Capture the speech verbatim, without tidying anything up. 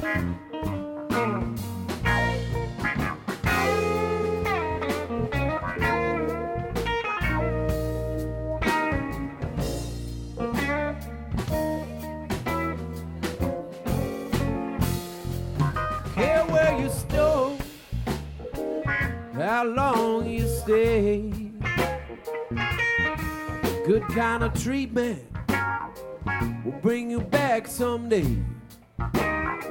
Care where you stole, how long you stay. Good kind of treatment will bring you back someday.